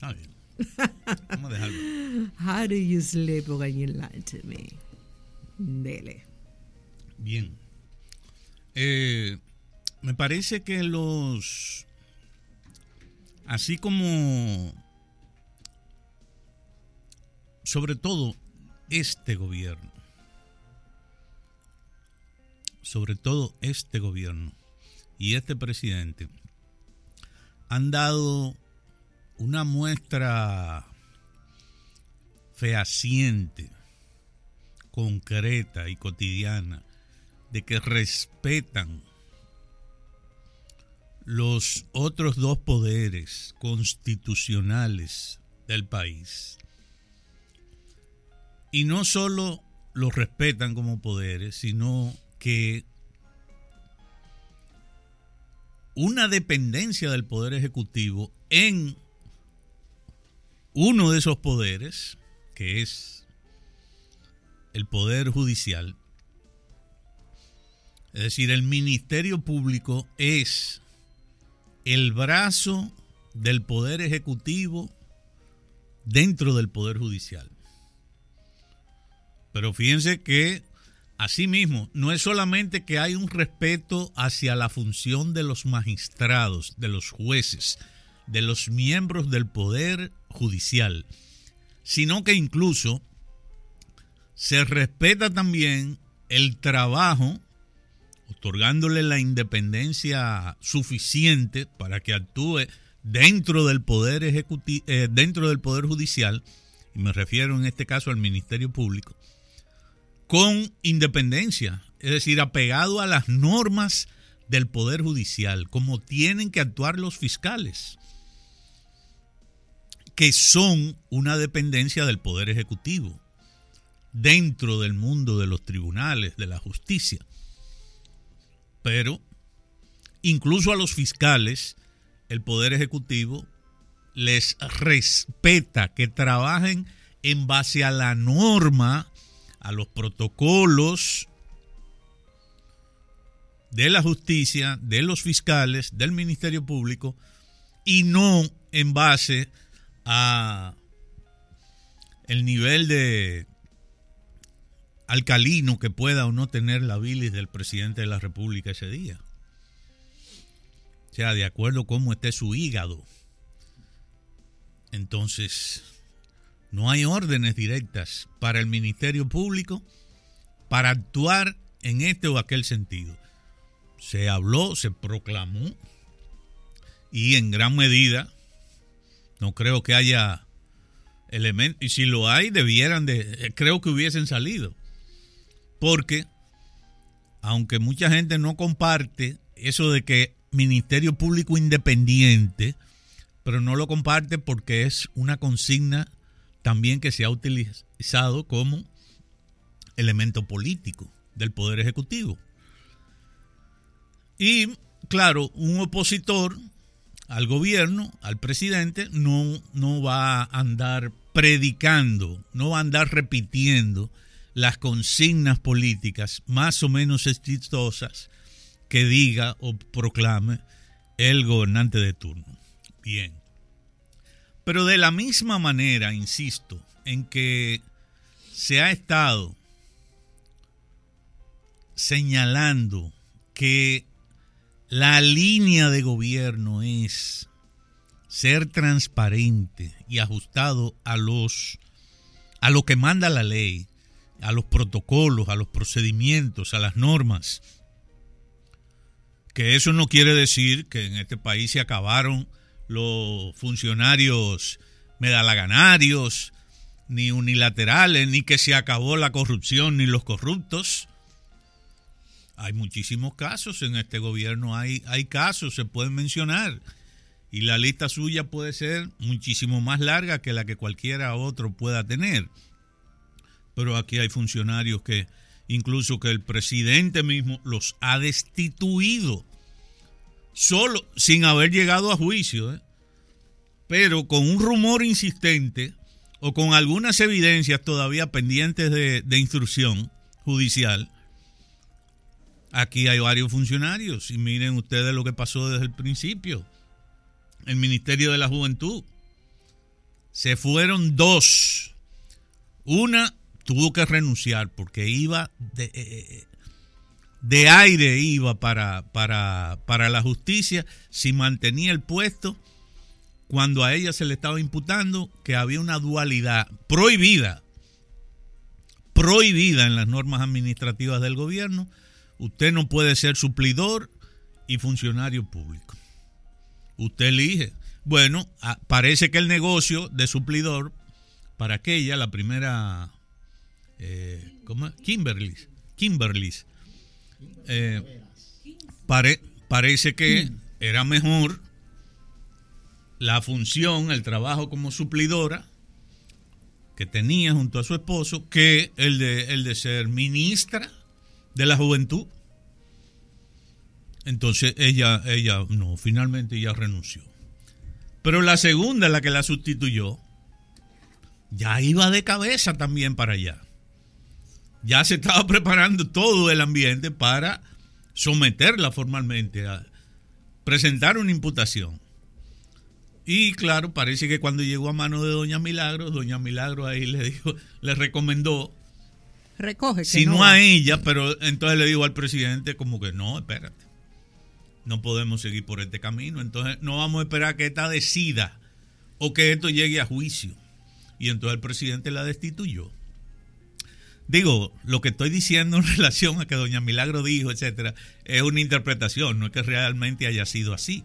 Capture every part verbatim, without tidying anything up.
Está bien. Vamos a dejarlo. How do you sleep when you lie to me? Dele. Bien. Eh, me parece que los... Así como... Sobre todo este gobierno. Sobre todo este gobierno y este presidente han dado una muestra fehaciente, concreta y cotidiana de que respetan los otros dos poderes constitucionales del país. Y no solo los respetan como poderes, sino que una dependencia del Poder Ejecutivo en uno de esos poderes, que es el Poder Judicial, es decir, el Ministerio Público es el brazo del Poder Ejecutivo dentro del Poder Judicial. Pero fíjense que asimismo, no es solamente que hay un respeto hacia la función de los magistrados, de los jueces, de los miembros del Poder Judicial, sino que incluso se respeta también el trabajo, otorgándole la independencia suficiente para que actúe dentro del Poder Ejecutivo, eh, dentro del Poder Judicial, y me refiero en este caso al Ministerio Público, con independencia, es decir, apegado a las normas del Poder Judicial, como tienen que actuar los fiscales, que son una dependencia del Poder Ejecutivo, dentro del mundo de los tribunales, de la justicia. Pero, incluso a los fiscales, el Poder Ejecutivo les respeta que trabajen en base a la norma, a los protocolos de la justicia, de los fiscales, del Ministerio Público, y no en base a el nivel de alcalino que pueda o no tener la bilis del presidente de la República ese día. O sea, de acuerdo a cómo esté su hígado. Entonces, no hay órdenes directas para el Ministerio Público para actuar en este o aquel sentido. Se habló, se proclamó, y en gran medida no creo que haya elementos, y si lo hay, debieran de, creo que hubiesen salido. Porque, aunque mucha gente no comparte eso de que Ministerio Público independiente, pero no lo comparte porque es una consigna también que se ha utilizado como elemento político del Poder Ejecutivo. Y, claro, un opositor al gobierno, al presidente, no, no va a andar predicando, no va a andar repitiendo las consignas políticas más o menos exitosas que diga o proclame el gobernante de turno. Bien. Pero de la misma manera, insisto, en que se ha estado señalando que la línea de gobierno es ser transparente y ajustado a los a lo que manda la ley, a los protocolos, a los procedimientos, a las normas. Que eso no quiere decir que en este país se acabaron los funcionarios medalaganarios, ni unilaterales, ni que se acabó la corrupción, ni los corruptos. Hay muchísimos casos en este gobierno, hay, hay casos, se pueden mencionar, y la lista suya puede ser muchísimo más larga que la que cualquiera otro pueda tener. Pero aquí hay funcionarios que, incluso que el presidente mismo los ha destituido, solo sin haber llegado a juicio, ¿eh? Pero con un rumor insistente o con algunas evidencias todavía pendientes de, de instrucción judicial. Aquí hay varios funcionarios y miren ustedes lo que pasó desde el principio. El Ministerio de la Juventud, Se fueron dos. Una tuvo que renunciar porque iba de, eh, de aire iba para, para, para la justicia si mantenía el puesto cuando a ella se le estaba imputando que había una dualidad prohibida, prohibida en las normas administrativas del gobierno. Usted no puede ser suplidor y funcionario público. Usted elige. Bueno, parece que el negocio de suplidor para aquella, la primera, eh, ¿cómo es? Kimberly, Kimberly, eh, pare, parece que era mejor la función, el trabajo como suplidora que tenía junto a su esposo que el de, el de ser ministra de la juventud. Entonces ella, ella, no, finalmente ella renunció. Pero la segunda, la que la sustituyó, ya iba de cabeza también para allá. Ya se estaba preparando todo el ambiente para someterla formalmente, a presentar una imputación. Y claro, parece que cuando llegó a manos de Doña Milagro, Doña Milagro ahí le dijo, le recomendó, recoge, que si no, no a ella, pero entonces le dijo al presidente como que no, espérate, no podemos seguir por este camino, entonces no vamos a esperar que esta decida o que esto llegue a juicio. Y entonces el presidente la destituyó. Digo, lo que estoy diciendo en relación a que Doña Milagro dijo, etcétera, es una interpretación, no es que realmente haya sido así.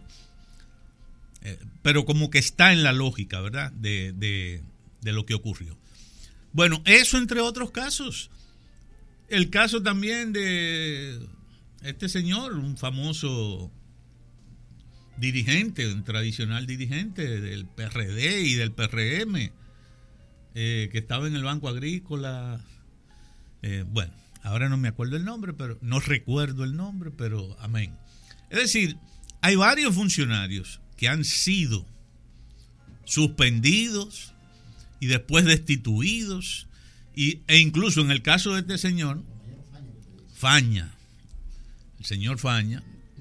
Eh, pero como que está en la lógica, ¿verdad?, de, de, de lo que ocurrió. Bueno, eso entre otros casos. El caso también de este señor, un famoso dirigente, un tradicional dirigente del P R D y del P R M, eh, que estaba en el Banco Agrícola. Eh, bueno, ahora no me acuerdo el nombre, pero no recuerdo el nombre, pero amén. Es decir, hay varios funcionarios que han sido suspendidos y después destituidos, y, e incluso en el caso de este señor, Faña, el señor Faña,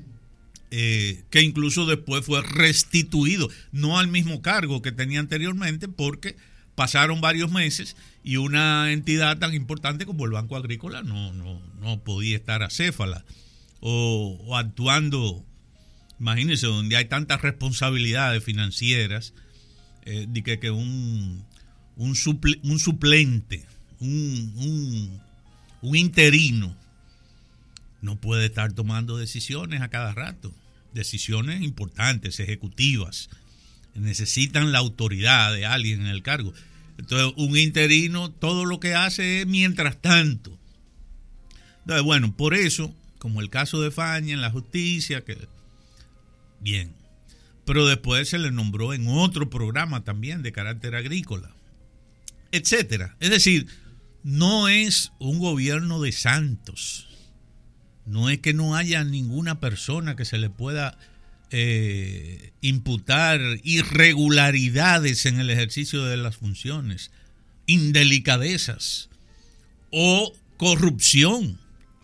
eh, que incluso después fue restituido, no al mismo cargo que tenía anteriormente, porque pasaron varios meses y una entidad tan importante como el Banco Agrícola no, no, no podía estar acéfala o, o actuando. Imagínense, donde hay tantas responsabilidades financieras, eh, de que, que un, un, suple, un suplente, un, un, un interino, no puede estar tomando decisiones a cada rato, decisiones importantes, ejecutivas. Necesitan la autoridad de alguien en el cargo. Entonces, un interino todo lo que hace es mientras tanto. Entonces, bueno, por eso, como el caso de Faña en la justicia, que bien, pero después se le nombró en otro programa también de carácter agrícola, etcétera. Es decir, no es un gobierno de santos. No es que no haya ninguna persona que se le pueda Eh, imputar irregularidades en el ejercicio de las funciones, indelicadezas o corrupción.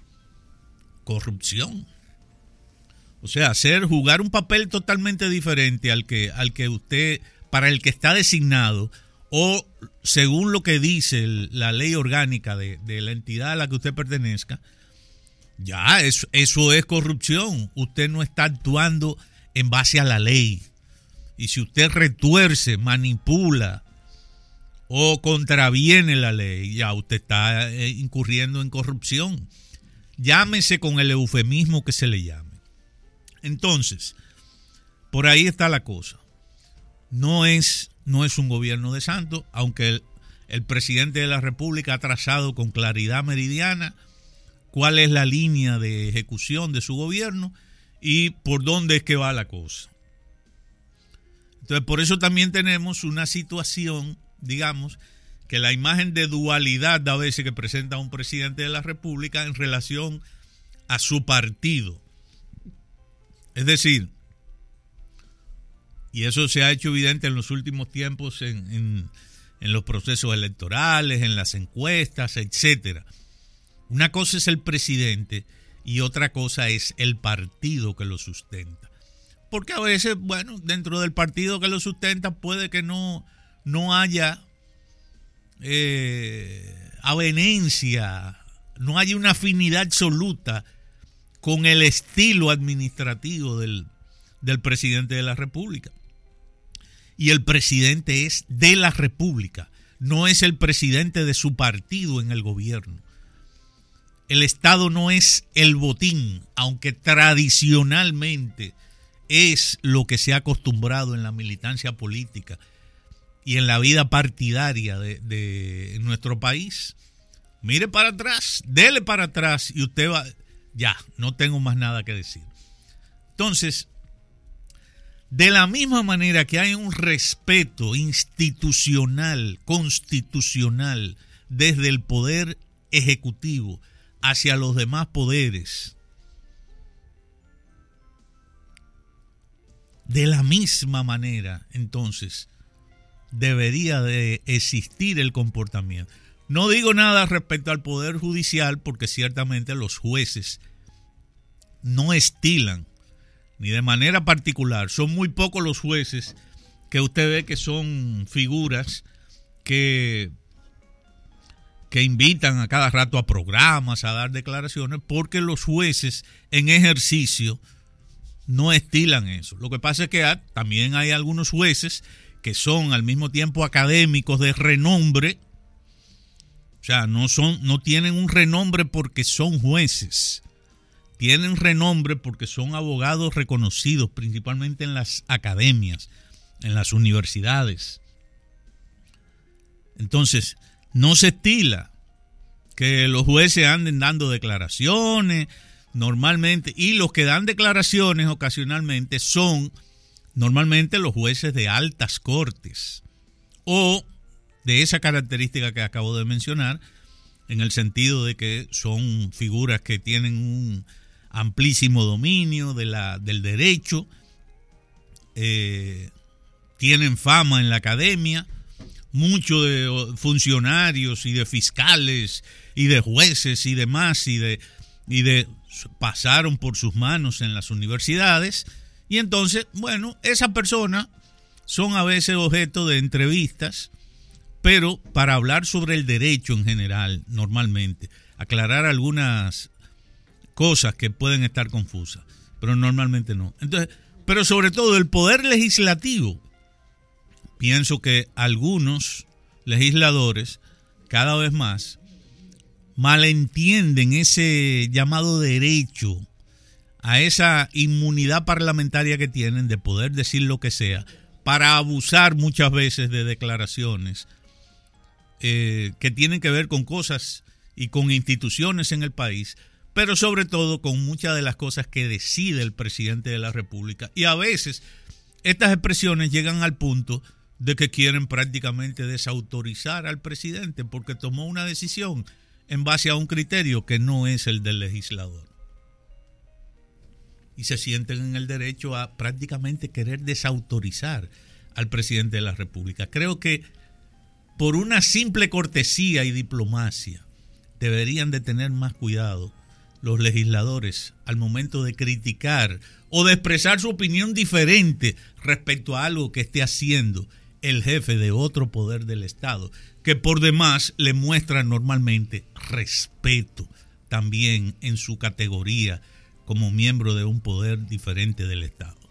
Corrupción. O sea, hacer, jugar un papel totalmente diferente al que, al que usted, para el que está designado, o según lo que dice el, la ley orgánica de, de la entidad a la que usted pertenezca. Ya, eso, eso es corrupción. Usted no está actuando en base a la ley. Y si usted retuerce, manipula o contraviene la ley, ya usted está eh, incurriendo en corrupción. Llámese con el eufemismo que se le llame. Entonces, por ahí está la cosa. No es, no es un gobierno de santos, aunque el, el presidente de la República ha trazado con claridad meridiana cuál es la línea de ejecución de su gobierno y por dónde es que va la cosa. Entonces, por eso también tenemos una situación, digamos, que la imagen de dualidad a veces que presenta un presidente de la República en relación a su partido. Es decir, y eso se ha hecho evidente en los últimos tiempos en, en, en los procesos electorales, en las encuestas, etcétera. Una cosa es el presidente y otra cosa es el partido que lo sustenta. Porque a veces, bueno, dentro del partido que lo sustenta puede que no, no haya eh, avenencia, no haya una afinidad absoluta con el estilo administrativo del, del presidente de la República. Y el presidente es de la República, no es el presidente de su partido en el gobierno. El Estado no es el botín, aunque tradicionalmente es lo que se ha acostumbrado en la militancia política y en la vida partidaria de, de nuestro país. Mire para atrás, dele para atrás y usted va, ya, no tengo más nada que decir. Entonces, de la misma manera que hay un respeto institucional, constitucional, desde el poder ejecutivo hacia los demás poderes, de la misma manera, entonces, debería de existir el comportamiento. No digo nada respecto al Poder Judicial, porque ciertamente los jueces no estilan, ni de manera particular. Son muy pocos los jueces que usted ve que son figuras que, que invitan a cada rato a programas, a dar declaraciones, porque los jueces en ejercicio no estilan eso. Lo que pasa es que hay, también hay algunos jueces que son al mismo tiempo académicos de renombre. O sea, no son, no tienen un renombre porque son jueces. Tienen renombre porque son abogados reconocidos, principalmente en las academias, en las universidades. Entonces, no se estila que los jueces anden dando declaraciones normalmente, y los que dan declaraciones ocasionalmente son normalmente los jueces de altas cortes o de esa característica que acabo de mencionar, en el sentido de que son figuras que tienen un amplísimo dominio de la, del derecho, eh, tienen fama en la academia, muchos de funcionarios y de fiscales y de jueces y demás, y de, y de pasaron por sus manos en las universidades, y entonces, bueno, esas personas son a veces objeto de entrevistas, pero para hablar sobre el derecho en general, normalmente, aclarar algunas cosas que pueden estar confusas, pero normalmente no. Entonces, pero sobre todo el poder legislativo, pienso que algunos legisladores cada vez más malentienden ese llamado derecho a esa inmunidad parlamentaria que tienen de poder decir lo que sea, para abusar muchas veces de declaraciones eh, que tienen que ver con cosas y con instituciones en el país, pero sobre todo con muchas de las cosas que decide el presidente de la República. Y a veces estas expresiones llegan al punto de que quieren prácticamente desautorizar al presidente porque tomó una decisión en base a un criterio que no es el del legislador. Y se sienten en el derecho a prácticamente querer desautorizar al presidente de la República. Creo que por una simple cortesía y diplomacia deberían de tener más cuidado los legisladores al momento de criticar o de expresar su opinión diferente respecto a algo que esté haciendo el jefe de otro poder del Estado, que por demás le muestra normalmente respeto también en su categoría como miembro de un poder diferente del Estado.